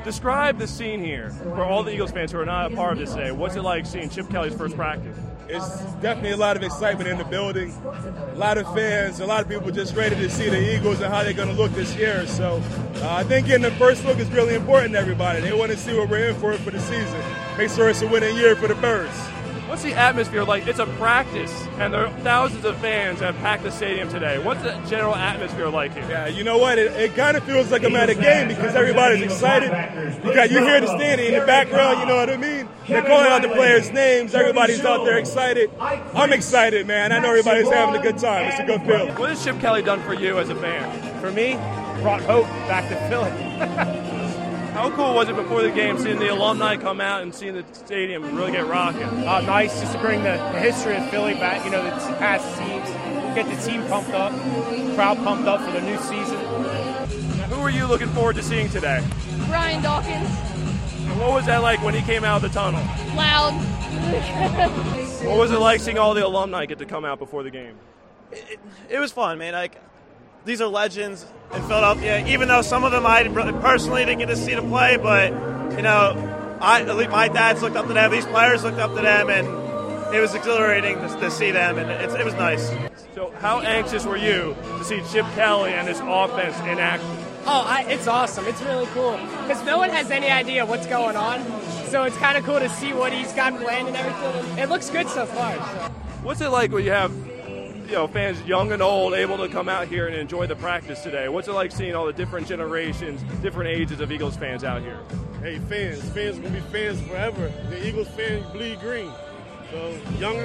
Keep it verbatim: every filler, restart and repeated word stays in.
Describe the scene here for all the Eagles fans who are not a part of this today. What's it like seeing Chip Kelly's first practice? It's definitely a lot of excitement in the building. A lot of fans, a lot of people just ready to see the Eagles and how they're going to look this year. So uh, I think getting the first look is really important to everybody. They want to see what we're in for for the season. Make sure it's a winning year for the Birds. What's the atmosphere like? It's a practice, and there are thousands of fans that have packed the stadium today. What's the general atmosphere like here? Yeah, you know what? It, it kind of feels like I'm at a game because everybody's excited. You got you hear the standing in the background, you know what I mean? They're calling out the players' names. Everybody's out there excited. I'm excited, man. I know everybody's having a good time. It's a good feeling. What has Chip Kelly done for you as a fan? For me, brought hope back to Philly. How cool was it before the game seeing the alumni come out and seeing the stadium really get rocking? Uh, nice just to bring the, the history of Philly back, you know, the past teams, get the team pumped up, crowd pumped up for the new season. Who are you looking forward to seeing today? Ryan Dawkins. And what was that like when he came out of the tunnel? Loud. What was it like seeing all the alumni get to come out before the game? It, it was fun, man. Like, these are legends in Philadelphia, even though some of them I personally didn't get to see them play, but, you know, I, at least my dad's looked up to them, these players looked up to them, and it was exhilarating to, to see them, and it, it was nice. So how anxious were you to see Chip Kelly and his offense in action? Oh, I, it's awesome. It's really cool because no one has any idea what's going on, so it's kind of cool to see what he's got planned and everything. It looks good so far. So. What's it like when you have you know, fans young and old able to come out here and enjoy the practice today? What's it like seeing all the different generations, different ages of Eagles fans out here? Hey, fans. Fans are going to be fans forever. The Eagles fans bleed green. So young